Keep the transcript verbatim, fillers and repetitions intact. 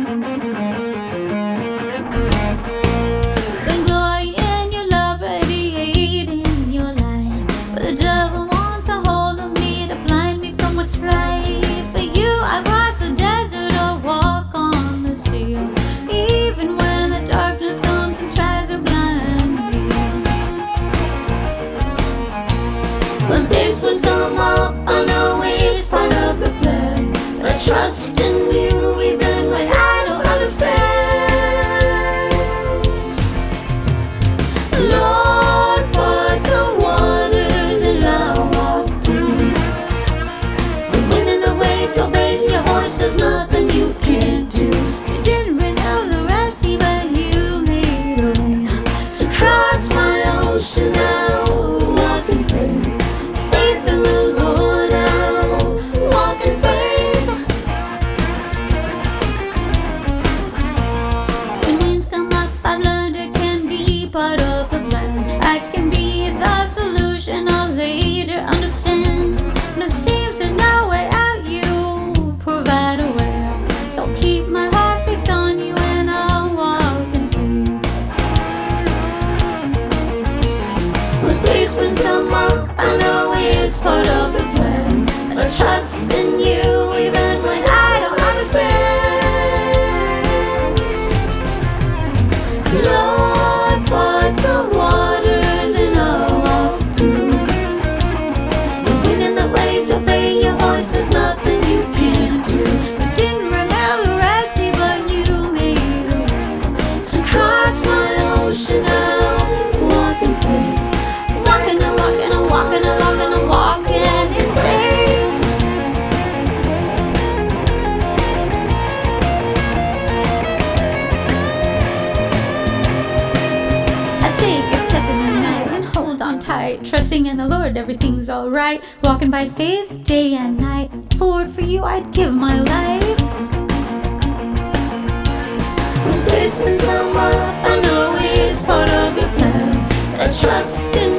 Been glory in your love, radiating your light, but the devil wants a hold of me to blind me from what's right. For you, I cross the desert or walk on the sea, even when the darkness comes and tries to blind me. When fierce ones come up, I know it's part of the plan. But I trust in you even when I don't understand. Lord, part the waters and I'll walk through. The wind and the waves obey your voice, there's nothing you can't do. You didn't bring out the Red Sea, but you made a way. So cross my ocean, I'll walk in faith. Faith in the Lord, I'll walk in faith. When winds come up, I've learned it can be part of the plan. I can be the solution, I'll later understand. And it seems there's no way out, you provide a way. So keep my heart fixed on you and I'll walk in faith. When fierce winds come up, I know it's part of the plan. But I trust in you even when I don't understand. Lord, part the waters and I'll walk through. The wind and the waves obey your voice, there's nothing you can't do. You didn't bring out the Red Sea, but you made a way. So cross my ocean, I'll walk in faith. Walking and walking and walking and walking and walking in faith. I take a step in the night and hold on tight, trusting in the Lord everything's alright. Walking by faith day and night. Lord, for you I'd give my life. When Christmas come up, I know it's part of your plan. But I trust in